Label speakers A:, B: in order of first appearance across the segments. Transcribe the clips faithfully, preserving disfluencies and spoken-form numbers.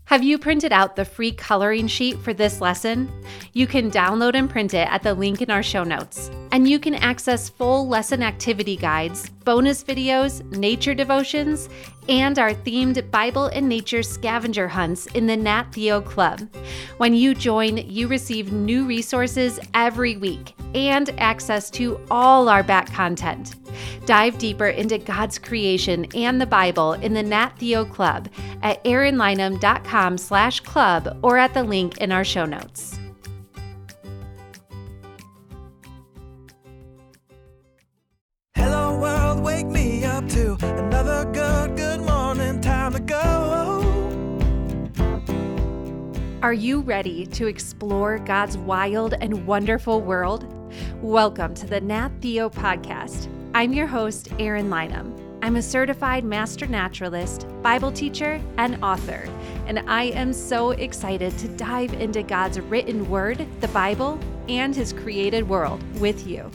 A: Have you printed out the free coloring sheet for this lesson? You can download and print it at the link in our show notes. And you can access full lesson activity guides, bonus videos, nature devotions, and our themed Bible and nature scavenger hunts in the Nat Theo Club. When you join, you receive new resources every week and access to all our back content. Dive deeper into God's creation and the Bible in the Nat Theo Club at erinlynham.com slash club or at the link in our show notes.
B: Hello world, wake me up to another good, good morning, time to go.
A: Are you ready to explore God's wild and wonderful world? Welcome to the Nat Theo Podcast. I'm your host, Erin Lynham. I'm a certified master naturalist, Bible teacher, and author, and I am so excited to dive into God's written word, the Bible, and His created world with you.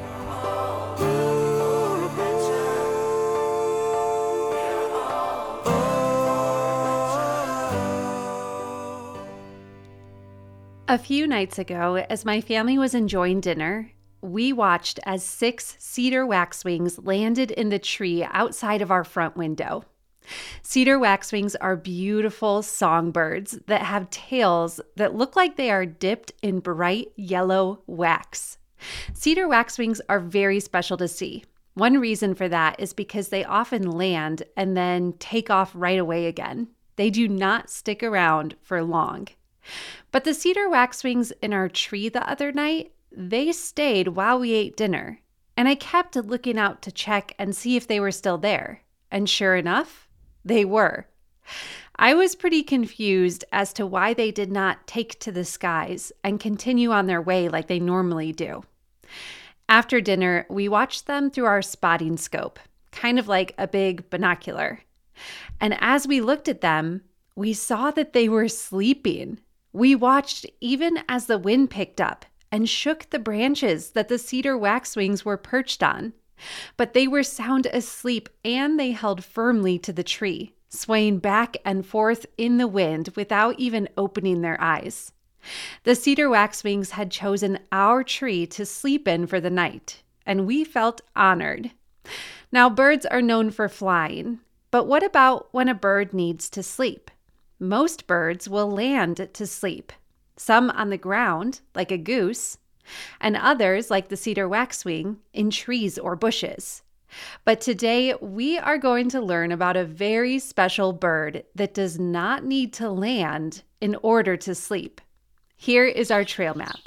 A: A few nights ago, as my family was enjoying dinner, we watched as six cedar waxwings landed in the tree outside of our front window. Cedar waxwings are beautiful songbirds that have tails that look like they are dipped in bright yellow wax. Cedar waxwings are very special to see. One reason for that is because they often land and then take off right away again. They do not stick around for long. But the cedar waxwings in our tree the other night, they stayed while we ate dinner, and I kept looking out to check and see if they were still there. And sure enough, they were. I was pretty confused as to why they did not take to the skies and continue on their way like they normally do. After dinner, we watched them through our spotting scope, kind of like a big binocular. And as we looked at them, we saw that they were sleeping. We watched even as the wind picked up and shook the branches that the cedar waxwings were perched on. But they were sound asleep and they held firmly to the tree, swaying back and forth in the wind without even opening their eyes. The cedar waxwings had chosen our tree to sleep in for the night, and we felt honored. Now, birds are known for flying, but what about when a bird needs to sleep? Most birds will land to sleep, some on the ground, like a goose, and others, like the cedar waxwing, in trees or bushes. But today, we are going to learn about a very special bird that does not need to land in order to sleep. Here is our trail map.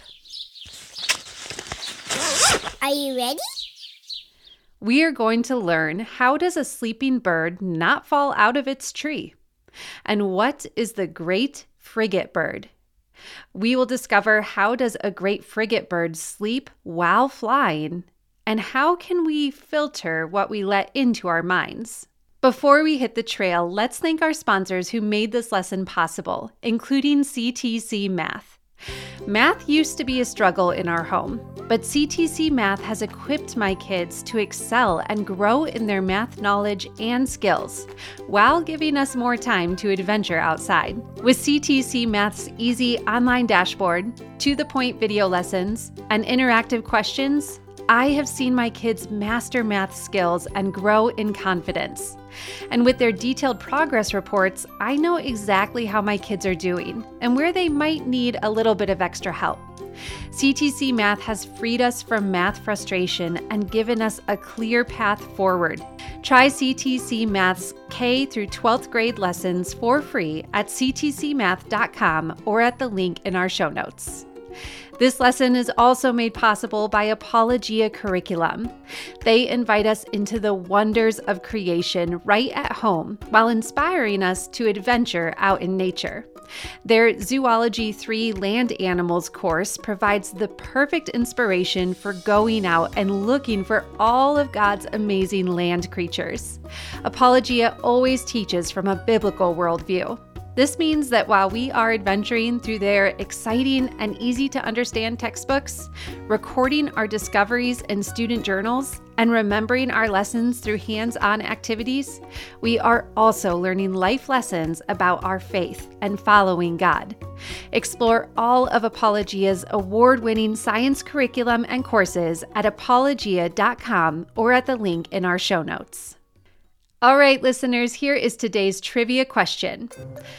C: Are you ready?
A: We are going to learn how does a sleeping bird not fall out of its tree? And what is the great frigate bird? We will discover how does a great frigate bird sleep while flying, and how can we filter what we let into our minds. Before we hit the trail, let's thank our sponsors who made this lesson possible, including C T C Math. Math used to be a struggle in our home, but C T C Math has equipped my kids to excel and grow in their math knowledge and skills, while giving us more time to adventure outside. With C T C Math's easy online dashboard, to-the-point video lessons, and interactive questions, I have seen my kids master math skills and grow in confidence. And with their detailed progress reports, I know exactly how my kids are doing and where they might need a little bit of extra help. C T C Math has freed us from math frustration and given us a clear path forward. Try C T C Math's K through twelfth grade lessons for free at c t c math dot com or at the link in our show notes. This lesson is also made possible by Apologia Curriculum. They invite us into the wonders of creation right at home while inspiring us to adventure out in nature. Their Zoology three Land Animals course provides the perfect inspiration for going out and looking for all of God's amazing land creatures. Apologia always teaches from a biblical worldview. This means that while we are adventuring through their exciting and easy to understand textbooks, recording our discoveries in student journals, and remembering our lessons through hands-on activities, we are also learning life lessons about our faith and following God. Explore all of Apologia's award-winning science curriculum and courses at apologia dot com or at the link in our show notes. All right, listeners, here is today's trivia question.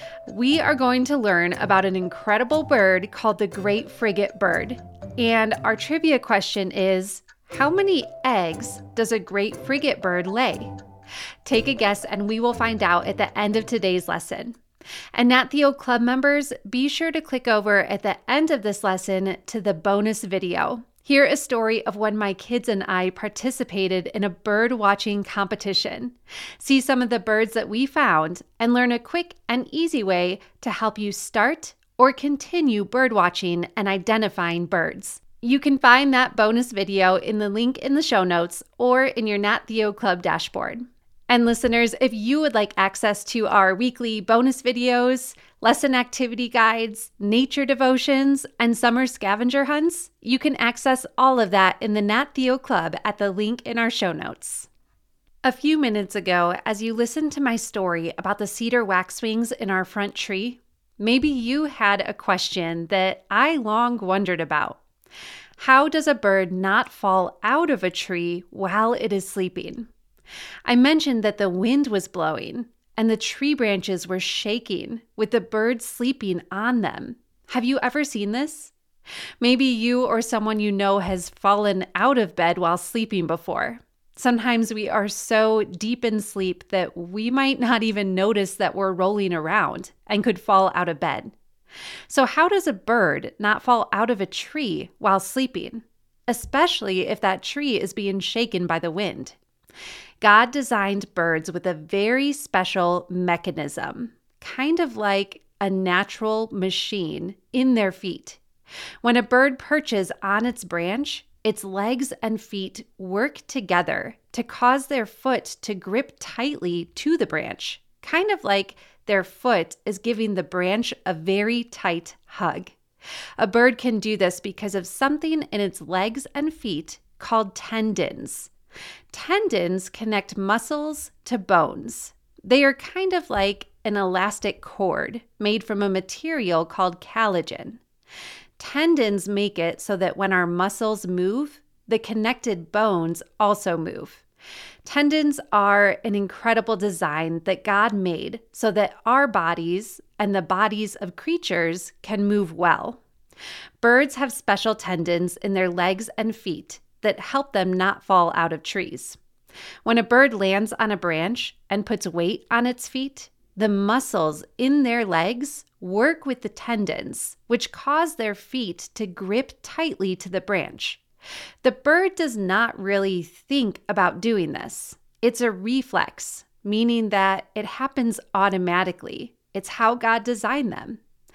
A: We are going to learn about an incredible bird called the great frigate bird. And our trivia question is, how many eggs does a great frigate bird lay? Take a guess and we will find out at the end of today's lesson. And Nat Theo Club members, be sure to click over at the end of this lesson to the bonus video. Hear a story of when my kids and I participated in a bird watching competition. See some of the birds that we found and learn a quick and easy way to help you start or continue bird watching and identifying birds. You can find that bonus video in the link in the show notes or in your Nat Theo Club dashboard. And listeners, if you would like access to our weekly bonus videos, lesson activity guides, nature devotions, and summer scavenger hunts, you can access all of that in the Nat Theo Club at the link in our show notes. A few minutes ago, as you listened to my story about the cedar waxwings in our front tree, maybe you had a question that I long wondered about. How does a bird not fall out of a tree while it is sleeping? I mentioned that the wind was blowing and the tree branches were shaking with the birds sleeping on them. Have you ever seen this? Maybe you or someone you know has fallen out of bed while sleeping before. Sometimes we are so deep in sleep that we might not even notice that we're rolling around and could fall out of bed. So how does a bird not fall out of a tree while sleeping, especially if that tree is being shaken by the wind? God designed birds with a very special mechanism, kind of like a natural machine in their feet. When a bird perches on its branch, its legs and feet work together to cause their foot to grip tightly to the branch, kind of like their foot is giving the branch a very tight hug. A bird can do this because of something in its legs and feet called tendons. Tendons connect muscles to bones. They are kind of like an elastic cord made from a material called collagen. Tendons make it so that when our muscles move, the connected bones also move. Tendons are an incredible design that God made so that our bodies and the bodies of creatures can move well. Birds have special tendons in their legs and feet that help them not fall out of trees. When a bird lands on a branch and puts weight on its feet, the muscles in their legs work with the tendons, which cause their feet to grip tightly to the branch. The bird does not really think about doing this. It's a reflex, meaning that it happens automatically. It's how God designed them.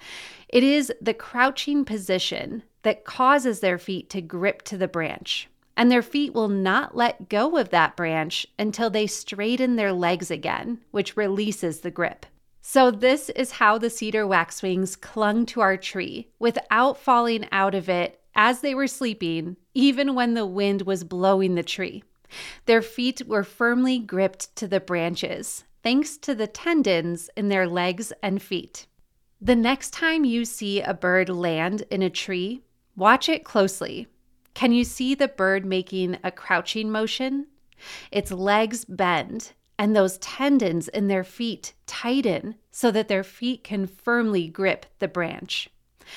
A: It is the crouching position that causes their feet to grip to the branch, and their feet will not let go of that branch until they straighten their legs again, which releases the grip. So this is how the cedar waxwings clung to our tree without falling out of it as they were sleeping, even when the wind was blowing the tree. Their feet were firmly gripped to the branches, thanks to the tendons in their legs and feet. The next time you see a bird land in a tree, watch it closely. Can you see the bird making a crouching motion? Its legs bend, and those tendons in their feet tighten so that their feet can firmly grip the branch.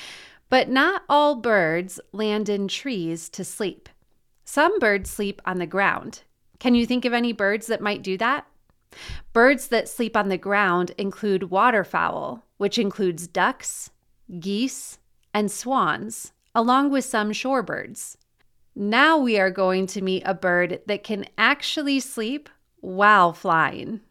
A: But not all birds land in trees to sleep. Some birds sleep on the ground. Can you think of any birds that might do that? Birds that sleep on the ground include waterfowl, which includes ducks, geese, and swans, along with some shorebirds. Now we are going to meet a bird that can actually sleep while flying.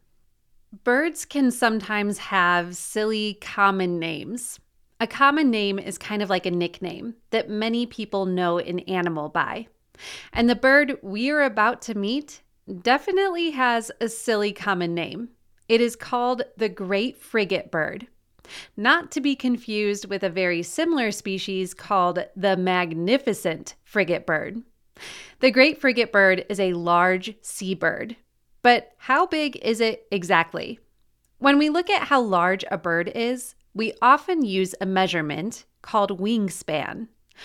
A: Birds can sometimes have silly common names. A common name is kind of like a nickname that many people know an animal by. And the bird we are about to meet definitely has a silly common name. It is called the great frigate bird. not to be confused with a very similar species called the magnificent frigate bird. The great frigate bird is a large seabird. But how big is it exactly? When we look at how large a bird is, we often use a measurement called wingspan.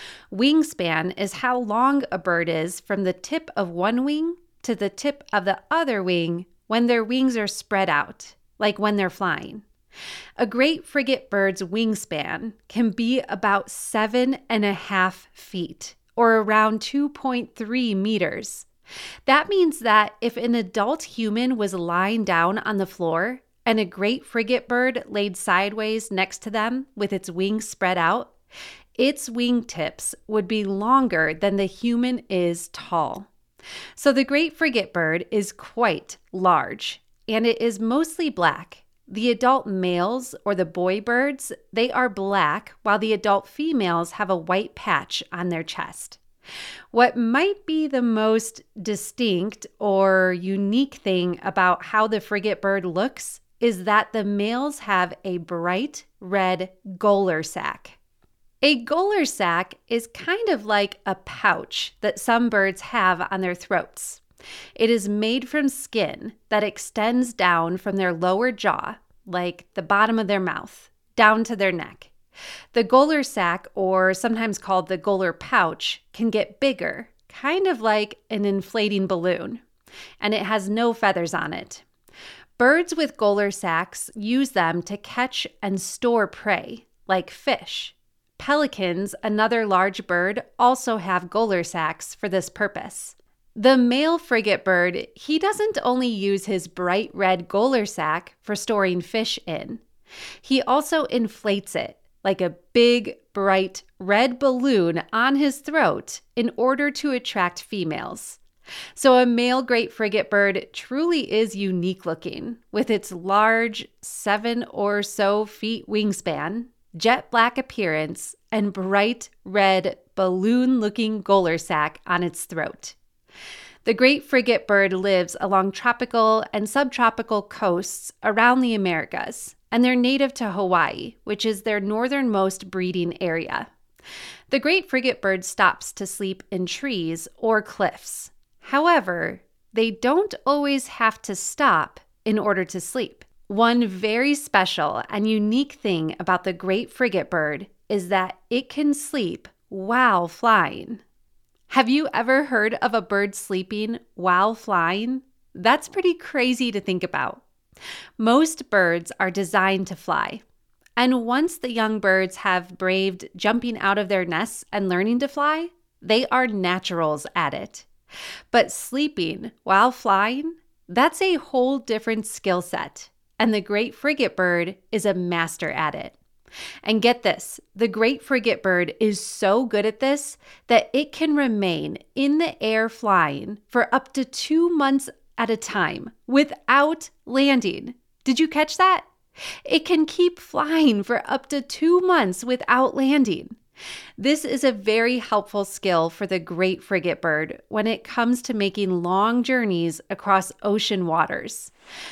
A: Wingspan is how long a bird is from the tip of one wing to the tip of the other wing when their wings are spread out, like when they're flying. A great frigate bird's wingspan can be about seven and a half feet, or around two point three meters. That means that if an adult human was lying down on the floor and a great frigate bird laid sideways next to them with its wings spread out, its wingtips would be longer than the human is tall. So the great frigate bird is quite large, and it is mostly black. The adult males, or the boy birds, they are black, while the adult females have a white patch on their chest. What might be the most distinct or unique thing about how the frigate bird looks is that the males have a bright red goler sac. A goler sac is kind of like a pouch that some birds have on their throats. It is made from skin that extends down from their lower jaw, like the bottom of their mouth, down to their neck. The goler sac, or sometimes called the goler pouch, can get bigger, kind of like an inflating balloon, and it has no feathers on it. Birds with goler sacs use them to catch and store prey, like fish. Pelicans, another large bird, also have goler sacs for this purpose. The male frigate bird, he doesn't only use his bright red goler sac for storing fish in. He also inflates it like a big, bright red balloon on his throat in order to attract females. So a male great frigate bird truly is unique looking, with its large seven or so feet wingspan, jet black appearance, and bright red balloon-looking goler sac on its throat. The great frigate bird lives along tropical and subtropical coasts around the Americas, and they're native to Hawaii, which is their northernmost breeding area. The great frigate bird stops to sleep in trees or cliffs. However, they don't always have to stop in order to sleep. One very special and unique thing about the great frigate bird is that it can sleep while flying. Have you ever heard of a bird sleeping while flying? That's pretty crazy to think about. Most birds are designed to fly, and once the young birds have braved jumping out of their nests and learning to fly, they are naturals at it. But sleeping while flying, that's a whole different skill set, and the great frigate bird is a master at it. And get this, the great frigate bird is so good at this that it can remain in the air flying for up to two months at a time without landing. Did you catch that? It can keep flying for up to two months without landing. This is a very helpful skill for the great frigate bird when it comes to making long journeys across ocean waters,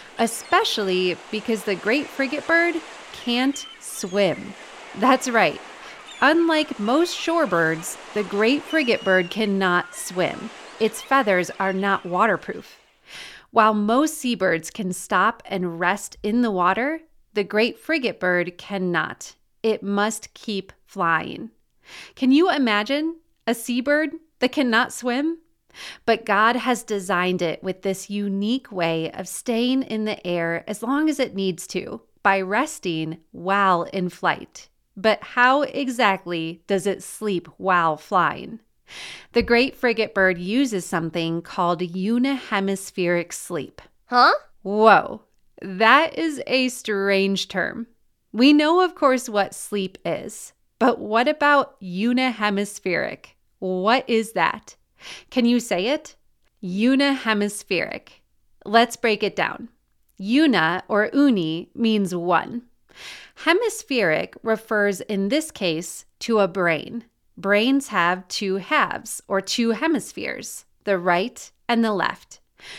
A: especially because the great frigate bird can't swim. That's right. Unlike most shorebirds, the great frigate bird cannot swim. Its feathers are not waterproof. While most seabirds can stop and rest in the water, the great frigate bird cannot. It must keep flying. Can you imagine a seabird that cannot swim? But God has designed it with this unique way of staying in the air as long as it needs to, by resting while in flight. But how exactly does it sleep while flying? The great frigate bird uses something called unihemispheric sleep.
C: Huh?
A: Whoa, that is a strange term. We know, of course, what sleep is, but what about unihemispheric? What is that? Can you say it? Unihemispheric. Let's break it down. Una, or uni, means one. Hemispheric refers in this case to a brain. Brains have two halves, or two hemispheres, the right and the left.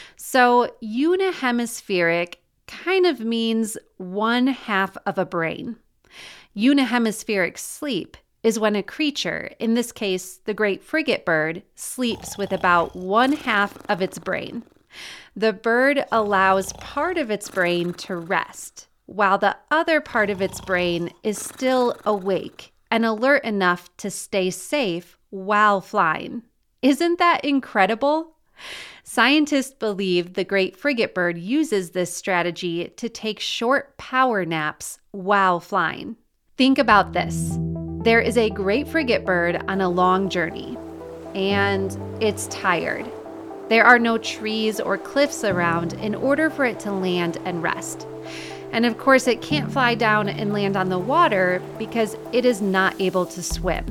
A: So unihemispheric kind of means one half of a brain. Unihemispheric sleep is when a creature, in this case the great frigate bird, sleeps with about one half of its brain. The bird allows part of its brain to rest, while the other part of its brain is still awake and alert enough to stay safe while flying. Isn't that incredible? Scientists believe the great frigate bird uses this strategy to take short power naps while flying. Think about this. There is a great frigate bird on a long journey, and it's tired. There are no trees or cliffs around in order for it to land and rest. And of course, it can't fly down and land on the water because it is not able to swim.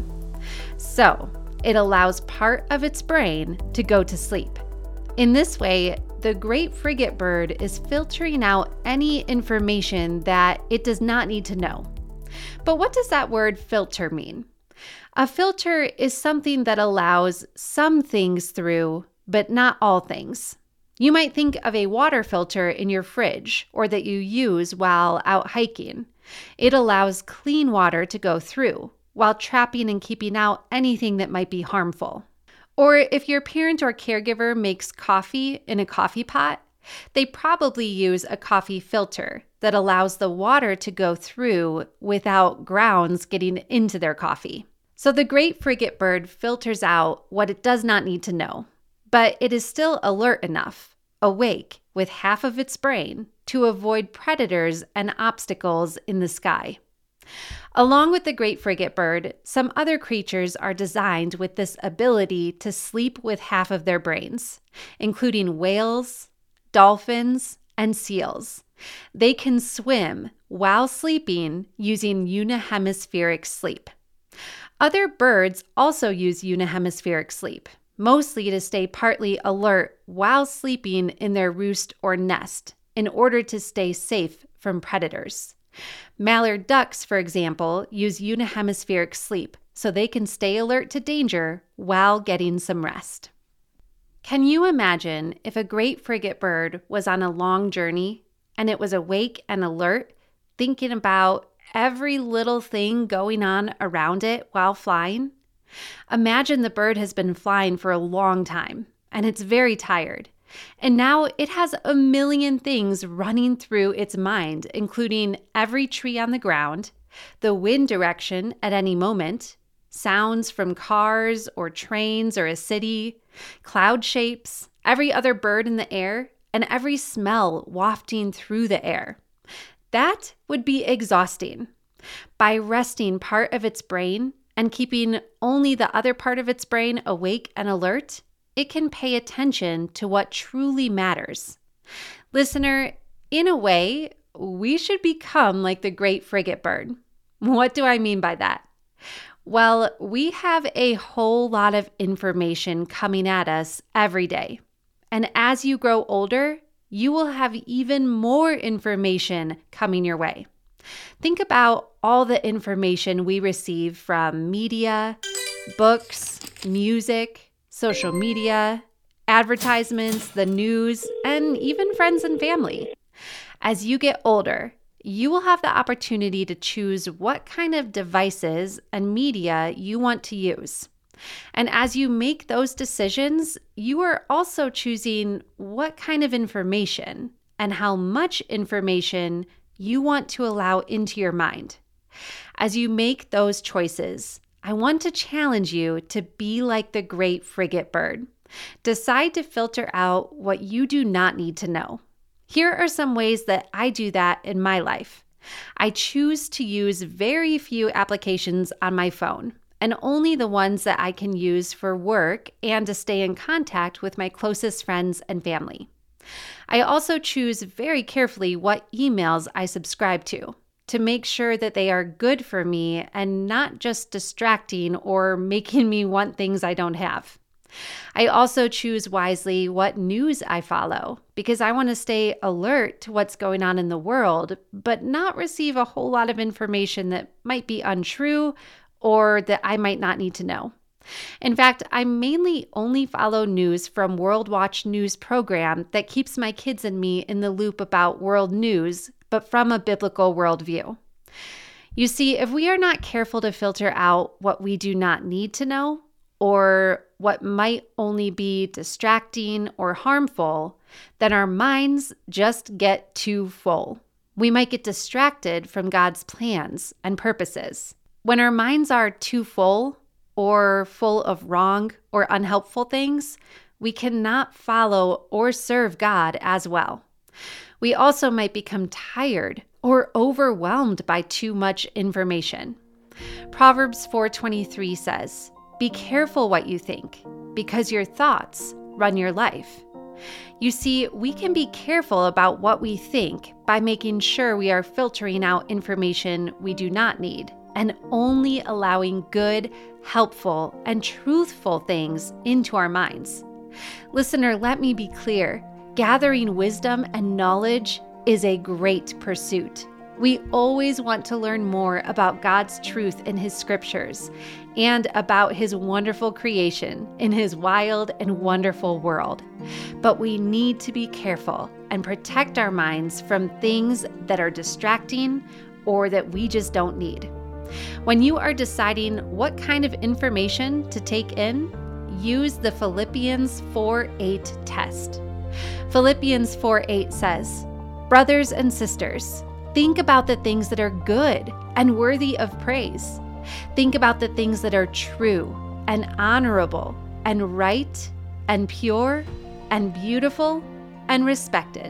A: So, it allows part of its brain to go to sleep. In this way, the great frigate bird is filtering out any information that it does not need to know. But what does that word filter mean? A filter is something that allows some things through, but not all things. You might think of a water filter in your fridge or that you use while out hiking. It allows clean water to go through while trapping and keeping out anything that might be harmful. Or if your parent or caregiver makes coffee in a coffee pot, they probably use a coffee filter that allows the water to go through without grounds getting into their coffee. So the great frigate bird filters out what it does not need to know, but it is still alert enough, awake with half of its brain to avoid predators and obstacles in the sky. Along with the great frigate bird, some other creatures are designed with this ability to sleep with half of their brains, including whales, dolphins, and seals. They can swim while sleeping using unihemispheric sleep. Other birds also use unihemispheric sleep, mostly to stay partly alert while sleeping in their roost or nest in order to stay safe from predators. Mallard ducks, for example, use unihemispheric sleep so they can stay alert to danger while getting some rest. Can you imagine if a great frigate bird was on a long journey and it was awake and alert, thinking about every little thing going on around it while flying? Imagine the bird has been flying for a long time and it's very tired. And now it has a million things running through its mind, including every tree on the ground, the wind direction at any moment, sounds from cars or trains or a city, cloud shapes, every other bird in the air, and every smell wafting through the air. That would be exhausting. By resting part of its brain and keeping only the other part of its brain awake and alert, it can pay attention to what truly matters. Listener, in a way, we should become like the great frigate bird. What do I mean by that? Well, we have a whole lot of information coming at us every day. And as you grow older, you will have even more information coming your way. Think about all the information we receive from media, books, music, social media, advertisements, the news, and even friends and family. As you get older, you will have the opportunity to choose what kind of devices and media you want to use. And as you make those decisions, you are also choosing what kind of information and how much information you want to allow into your mind. As you make those choices, I want to challenge you to be like the great frigate bird. Decide to filter out what you do not need to know. Here are some ways that I do that in my life. I choose to use very few applications on my phone, and only the ones that I can use for work and to stay in contact with my closest friends and family. I also choose very carefully what emails I subscribe to, to make sure that they are good for me and not just distracting or making me want things I don't have. I also choose wisely what news I follow because I want to stay alert to what's going on in the world, but not receive a whole lot of information that might be untrue or that I might not need to know. In fact, I mainly only follow news from World Watch News program that keeps my kids and me in the loop about world news, but from a biblical worldview. You see, if we are not careful to filter out what we do not need to know, or what might only be distracting or harmful, then our minds just get too full. We might get distracted from God's plans and purposes. When our minds are too full or full of wrong or unhelpful things, we cannot follow or serve God as well. We also might become tired or overwhelmed by too much information. Proverbs four twenty-three says, "Be careful what you think, because your thoughts run your life." You see, we can be careful about what we think by making sure we are filtering out information we do not need and only allowing good, helpful, and truthful things into our minds. Listener, let me be clear. Gathering wisdom and knowledge is a great pursuit. We always want to learn more about God's truth in His scriptures and about His wonderful creation in His wild and wonderful world. But we need to be careful and protect our minds from things that are distracting or that we just don't need. When you are deciding what kind of information to take in, use the Philippians four eight test. Philippians four eight says, "Brothers and sisters, think about the things that are good and worthy of praise. Think about the things that are true and honorable and right and pure and beautiful and respected."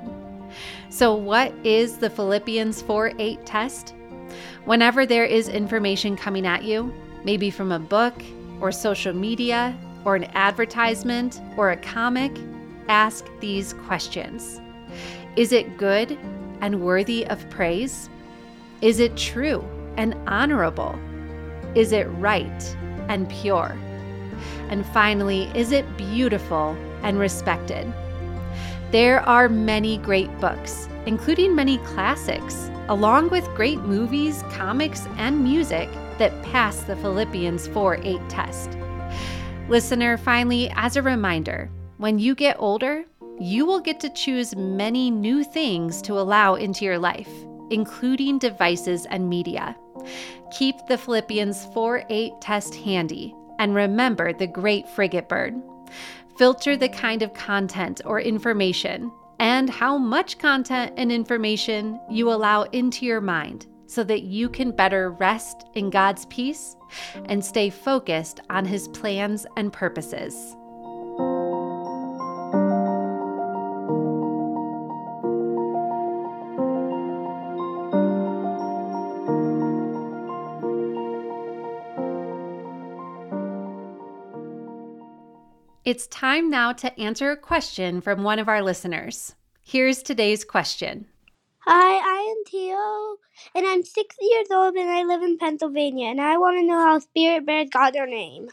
A: So what is the Philippians four eight test? Whenever there is information coming at you, maybe from a book or social media or an advertisement or a comic, ask these questions. Is it good and worthy of praise? Is it true and honorable? Is it right and pure? And finally, is it beautiful and respected? There are many great books, including many classics, along with great movies, comics, and music that pass the Philippians four eight test. Listener, finally, as a reminder, when you get older, you will get to choose many new things to allow into your life, including devices and media. Keep the Philippians four eight test handy and remember the great frigate bird. Filter the kind of content or information and how much content and information you allow into your mind so that you can better rest in God's peace and stay focused on His plans and purposes. It's time now to answer a question from one of our listeners. Here's today's question.
C: Hi, I am Theo, and I'm six years old, and I live in Pennsylvania, and I want to know how Spirit Bears got their name.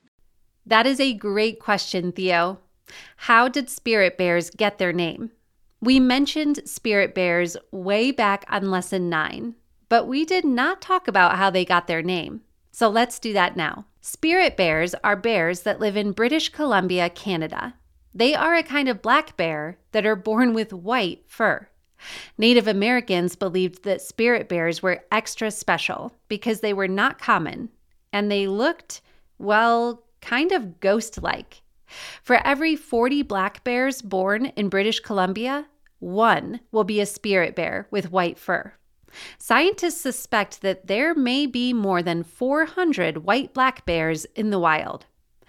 A: That is a great question, Theo. How did Spirit Bears get their name? We mentioned Spirit Bears way back on lesson nine, but we did not talk about how they got their name. So let's do that now. Spirit bears are bears that live in British Columbia, Canada. They are a kind of black bear that are born with white fur. Native Americans believed that spirit bears were extra special because they were not common, and they looked, well, kind of ghost-like. For every forty black bears born in British Columbia, one will be a spirit bear with white fur. Scientists suspect that there may be more than four hundred white black bears in the wild.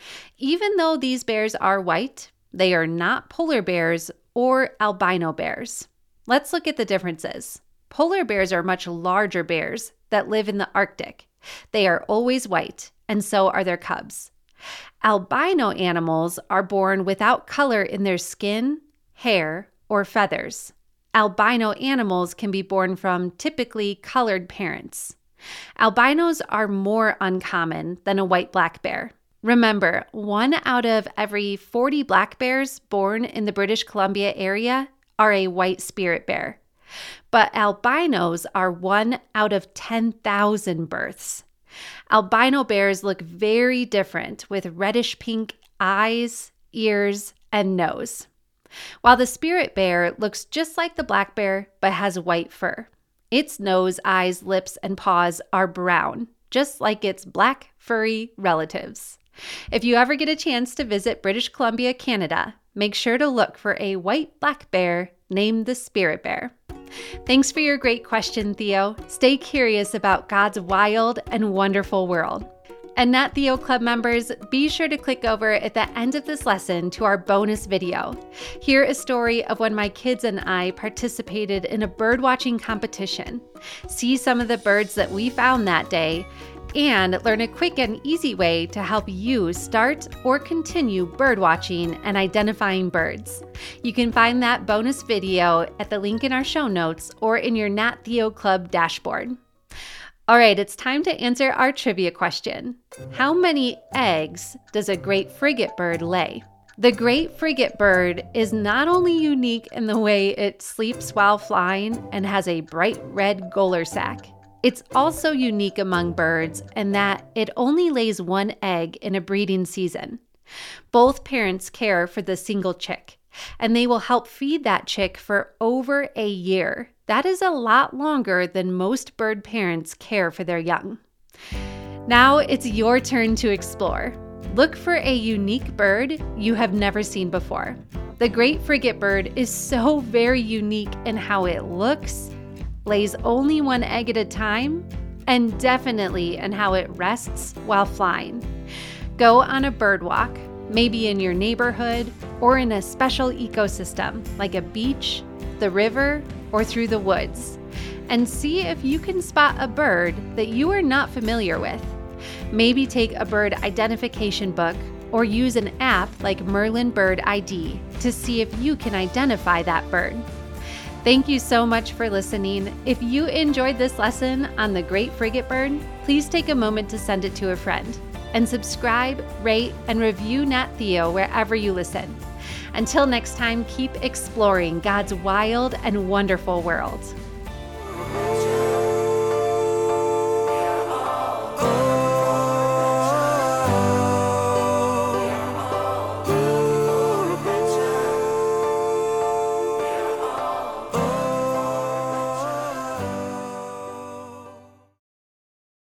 A: Even though these bears are white, they are not polar bears or albino bears. Let's look at the differences. Polar bears are much larger bears that live in the Arctic. They are always white, and so are their cubs. Albino animals are born without color in their skin, hair, or feathers. Albino animals can be born from typically colored parents. Albinos are more uncommon than a white black bear. Remember, one out of every forty black bears born in the British Columbia area are a white spirit bear. But albinos are one out of ten thousand births. Albino bears look very different with reddish pink eyes, ears, and nose. While the spirit bear looks just like the black bear but has white fur. Its nose, eyes, lips, and paws are brown, just like its black, furry relatives. If you ever get a chance to visit British Columbia, Canada, make sure to look for a white black bear named the Spirit Bear. Thanks for your great question, Theo. Stay curious about God's wild and wonderful world. And Nat Theo Club members, be sure to click over at the end of this lesson to our bonus video. Hear a story of when my kids and I participated in a birdwatching competition. See some of the birds that we found that day, and learn a quick and easy way to help you start or continue birdwatching and identifying birds. You can find that bonus video at the link in our show notes or in your Nat Theo Club dashboard. All right, it's time to answer our trivia question. How many eggs does a great frigate bird lay? The great frigate bird is not only unique in the way it sleeps while flying and has a bright red goler sac, it's also unique among birds in that it only lays one egg in a breeding season. Both parents care for the single chick, and they will help feed that chick for over a year. That is a lot longer than most bird parents care for their young. Now it's your turn to explore. Look for a unique bird you have never seen before. The great frigate bird is so very unique in how it looks, lays only one egg at a time, and definitely in how it rests while flying. Go on a bird walk, maybe in your neighborhood or in a special ecosystem like a beach, the river, or through the woods, and see if you can spot a bird that you are not familiar with. Maybe take a bird identification book or use an app like Merlin Bird I D to see if you can identify that bird. Thank you so much for listening. If you enjoyed this lesson on the great frigate bird, please take a moment to send it to a friend. And subscribe, rate, and review Nat Theo wherever you listen. Until next time, keep exploring God's wild and wonderful world.